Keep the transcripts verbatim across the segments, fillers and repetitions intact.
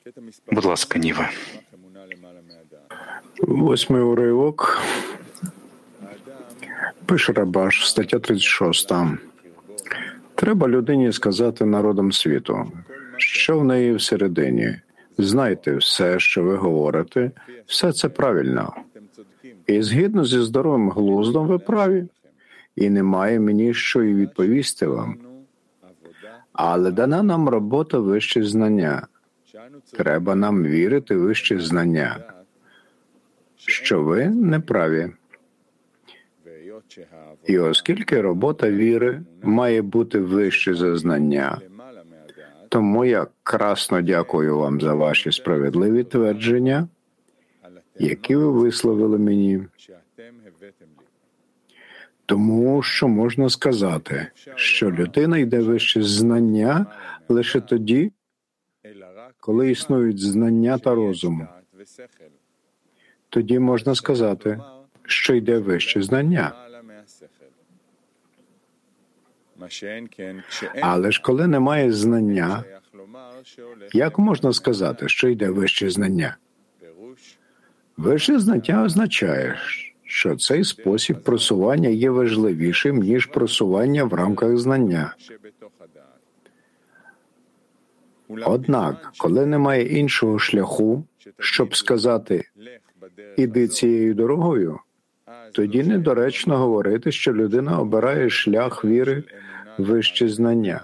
Будь ласка, Ніве. Восьмий уривок. Пише Рабаш, стаття тридцять шість. Треба людині сказати народам світу, що в неї всередині. Знайте, все, що ви говорите, все це правильно. І згідно зі здоровим глуздом ви праві. І немає мені що і відповісти вам. Але дана нам робота вище знання. Треба нам вірити вище знання, що ви не праві. І оскільки робота віри має бути вище за знання, тому я красно дякую вам за ваші справедливі твердження, які ви висловили мені. Тому що можна сказати, що людина йде вище знання лише тоді, коли існують знання та розум. Тоді можна сказати, що йде вище знання. Але ж коли немає знання, як можна сказати, що йде вище знання? Вище знання означає, що цей спосіб просування є важливішим, ніж просування в рамках знання. Однак, коли немає іншого шляху, щоб сказати «іди цією дорогою», тоді недоречно говорити, що людина обирає шлях віри вище знання.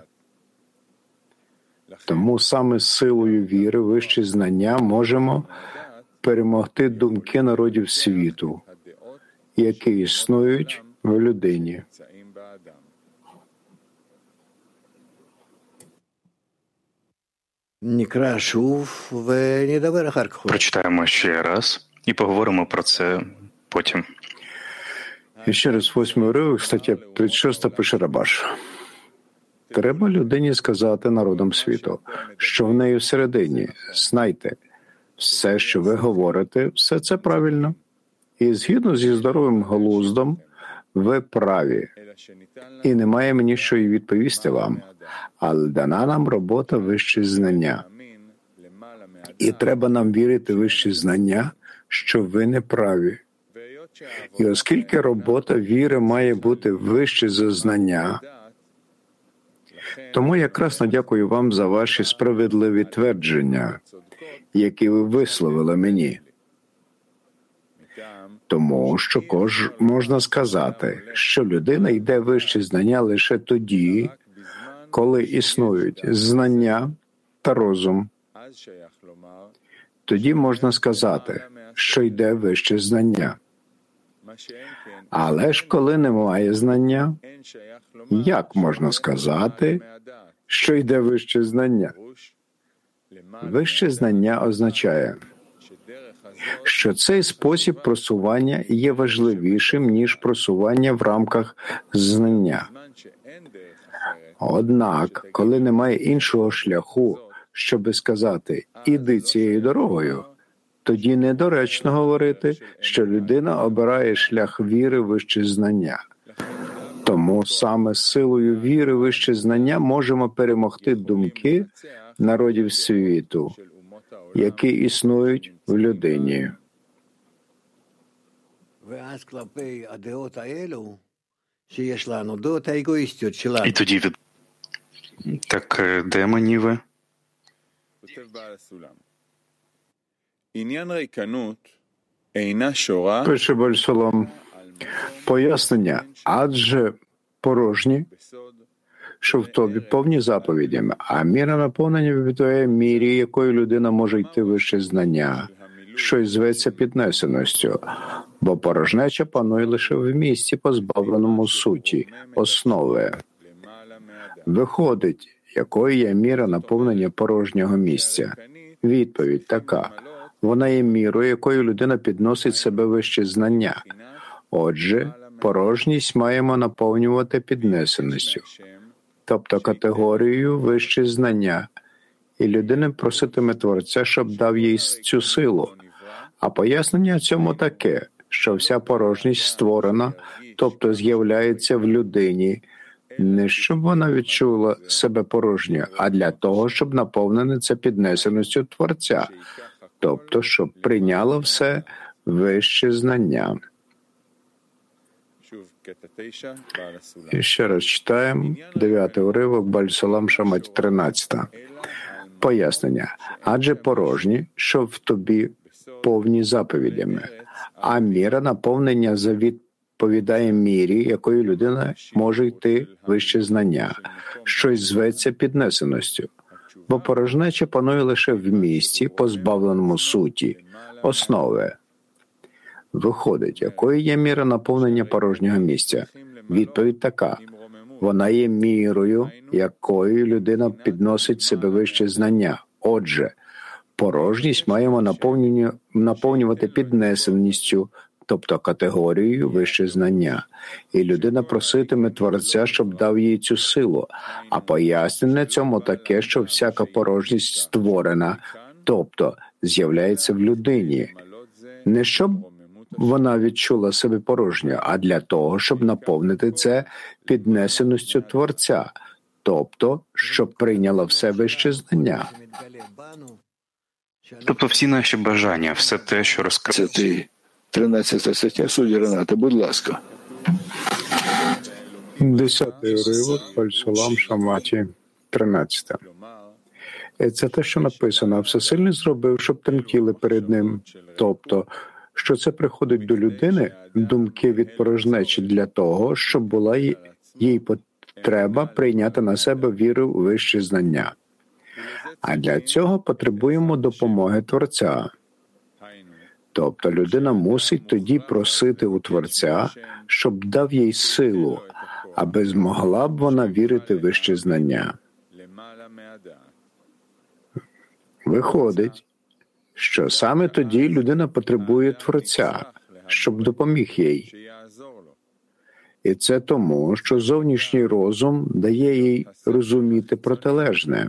Тому саме силою віри вище знання можемо перемогти думки народів світу, які існують в людині. Прочитаємо ще раз і поговоримо про це потім. І ще раз восьмий уривок, стаття тридцять шість, пише Рабаш. Треба людині сказати народам світу, що в неї всередині. Знайте, все, що ви говорите, все це правильно. І згідно зі здоровим глуздом, ви праві. І немає мені що й відповісти вам. Але дана нам робота вище знання. І треба нам вірити вище знання, що ви не праві. І оскільки робота віри має бути вище за знання, тому я красно дякую вам за ваші справедливі твердження, які ви висловили мені. Тому що кож можна сказати, що людина йде вище знання лише тоді, коли існують знання та розум. Тоді можна сказати, що йде вище знання. Але ж коли немає знання, як можна сказати, що йде вище знання? Вище знання означає, що цей спосіб просування є важливішим, ніж просування в рамках знання. Однак, коли немає іншого шляху, щоби сказати «іди цією дорогою», тоді недоречно говорити, що людина обирає шлях віри вище знання. Тому саме силою віри вище знання можемо перемогти думки народів світу, які існують в людині. І тоді від... Так, де мені ви? Пише Баль-Салам. Пояснення. Адже порожні, що в тобі повні заповідями, а міра наповнення в твоїй мірі, якою людина може йти вище знання, що й зветься піднесеністю, бо порожнеча панує лише в місці, позбавленому суті, основи. Виходить, якою є міра наповнення порожнього місця? Відповідь така. Вона є мірою, якою людина підносить себе вище знання. Отже, порожність маємо наповнювати піднесеністю, тобто категорією вище знання, і людина проситиме Творця, щоб дав їй цю силу. А пояснення цьому таке, що вся порожність створена, тобто з'являється в людині, Не щоб вона відчула себе порожньою, а для того, щоб наповнене це піднесеністю Творця, тобто, щоб прийняло все вище знання. І ще раз читаємо дев'ятий уривок Баль-Салам Шаматі тринадцята. Пояснення. Адже порожні, що в тобі повні заповідями, а міра наповнення відповідає мірі, якою людина може йти вище знання, щось зветься піднесеністю. Бо порожнеча панує лише в місці, позбавленому суті, основи. Виходить, якою є міра наповнення порожнього місця? Відповідь така. Вона є мірою, якою людина підносить себе вище знання. Отже, порожність маємо наповнювати піднесеністю, тобто категорією вище знання. І людина проситиме Творця, щоб дав їй цю силу. А пояснення цьому таке, що всяка порожність створена, тобто з'являється в людині. Не щоб вона відчула себе порожньою, а для того, щоб наповнити це піднесеністю Творця, тобто, щоб прийняла все вище знання. Тобто всі наші бажання, все те, що розкривається. тринадцята стаття, судді Рената, будь ласка. Десятий уривок Баль-Салам Шаматі тринадцята. І це те, що написано. Всесильний зробив, щоб тремтіли перед ним. Тобто, що це приходить до людини, думки від порожнечі для того, щоб була їй потреба прийняти на себе віру у вищі знання. А для цього потребуємо допомоги Творця. Тобто людина мусить тоді просити у Творця, щоб дав їй силу, аби змогла б вона вірити в вищі знання. Виходить, що саме тоді людина потребує Творця, щоб допоміг їй. І це тому, що зовнішній розум дає їй розуміти протилежне.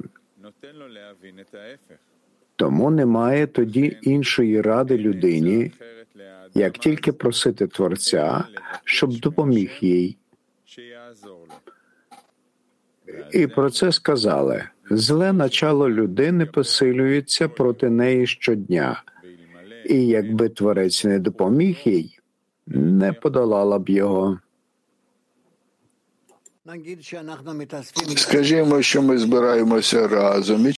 Тому немає тоді іншої ради людині, як тільки просити Творця, щоб допоміг їй. І про це сказали. Зле начало людини посилюється проти неї щодня. І якби Творець не допоміг їй, не подолала б його. Скажімо, що ми збираємося разом і